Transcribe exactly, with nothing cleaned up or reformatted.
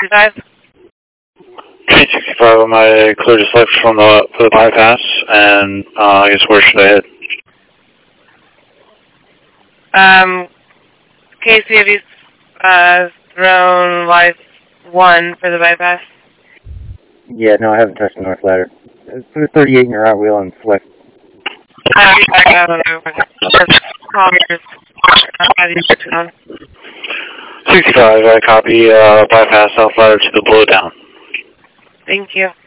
sixty-five? Train sixty-five on my clear to select from the, for the bypass, and uh, I guess where should I head? Um, Casey, have you uh, thrown life one for the bypass? Yeah, no, I haven't touched the north ladder. Put a thirty-eight in your right wheel and select. I already backed out on it. Call me just how do you fix it on? sixty-five, I copy uh, bypass south ladder to the blowdown. Thank you.